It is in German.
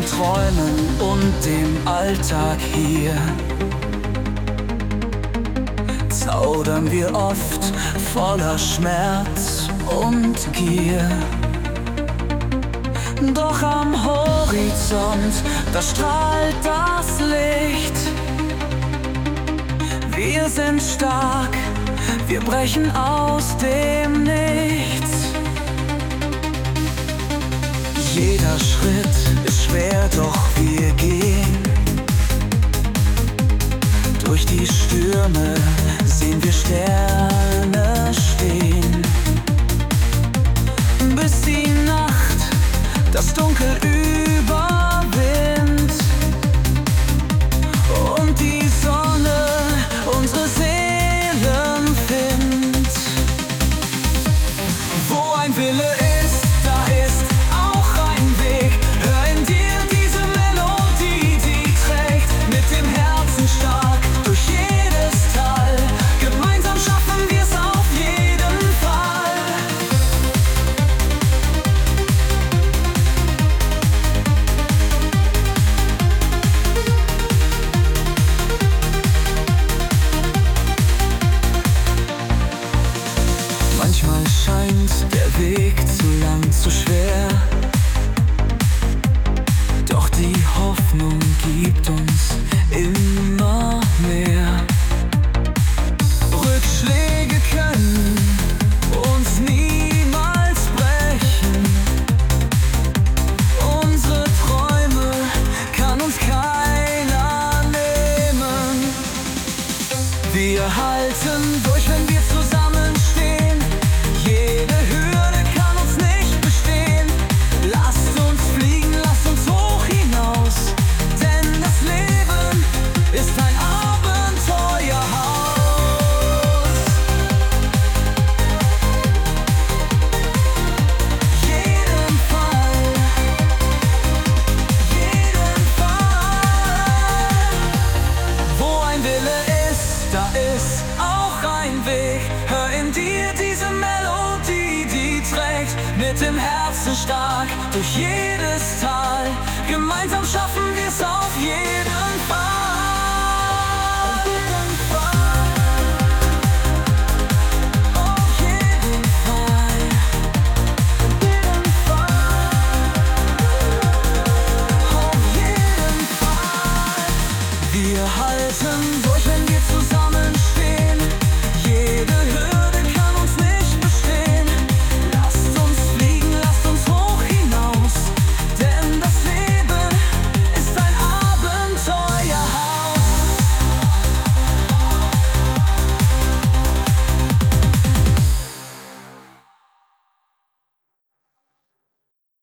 Träumen und dem Alltag hier zaudern wir oft voller Schmerz und Gier. Doch am Horizont, da strahlt das Licht. Wir sind stark, wir brechen aus dem Nichts. Jeder Schritt ist schwer, doch wir gehen. Durch die Stürme sehen wir Sterne stehen, bis die Nacht das Dunkel überwindet und die Sonne unsere Seelen findet. Wo ein Wille ist, da ist auch ein Weg. Hör in dir diese Melodie, die trägt mit dem Herzen stark durch jedes Tal. Gemeinsam schaffen wir's auf jeden Fall. Manchmal scheint der Weg zu lang, zu schwer, doch die Hoffnung gibt uns immer mehr. Rückschläge können uns niemals brechen. Unsere Träume kann uns keiner nehmen. Wir halten durch, wenn wir zusammenstehen. Jede Hürde kann uns nicht bestehen. Lasst uns fliegen, lasst uns hoch hinaus, denn das Leben ist ein Abenteuerhaus. Jeden Fall, jeden Fall. Wo ein Wille ist, da ist auch ein Weg. Hör in dir diese Melodie, die trägt mit dem Herzen stark durch jedes Tal. Gemeinsam schaffen